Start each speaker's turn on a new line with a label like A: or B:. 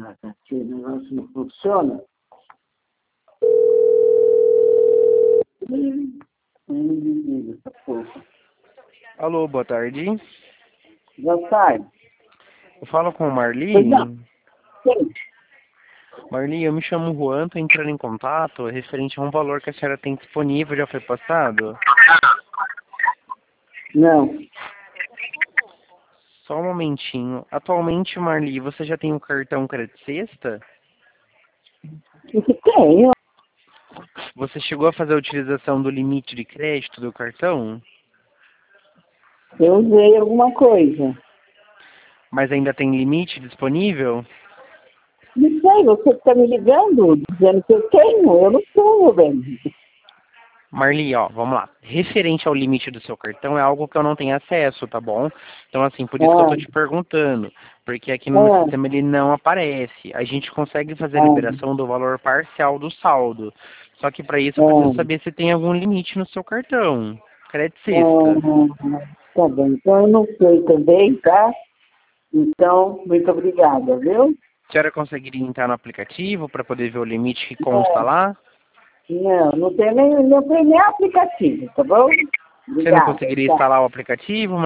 A: Que negócio não funciona. Desliga essa porra.
B: Alô, boa tarde.
A: Já sai.
B: Eu falo com o Marli.
A: Pois não. Sim.
B: Marli, eu me chamo Juan, tô entrando em contato referente a um valor que a senhora tem disponível, já foi passado?
A: Não.
B: Só um momentinho. Atualmente, Marli, você já tem um cartão Crédito Sexta?
A: O que tem?
B: Você chegou a fazer a utilização do limite de crédito do cartão?
A: Eu usei alguma coisa.
B: Mas ainda tem limite disponível?
A: Não sei, você está me ligando, dizendo que eu tenho. Eu não tenho, velho.
B: Marli, ó, vamos lá. Referente ao limite do seu cartão é algo que eu não tenho acesso, tá bom? Então, assim, por isso que eu tô te perguntando. Porque aqui no meu sistema ele não aparece. A gente consegue fazer a liberação do valor parcial do saldo. Só que para isso eu preciso saber se tem algum limite no seu cartão. Crédito Sexta.
A: Tá bom, então eu não sei também, tá? Então, muito obrigada, viu?
B: A senhora conseguiria entrar no aplicativo para poder ver o limite que consta lá?
A: Não tem nem aplicativo, tá bom?
B: Você não
A: Obrigada,
B: conseguiria
A: tá.
B: instalar o aplicativo?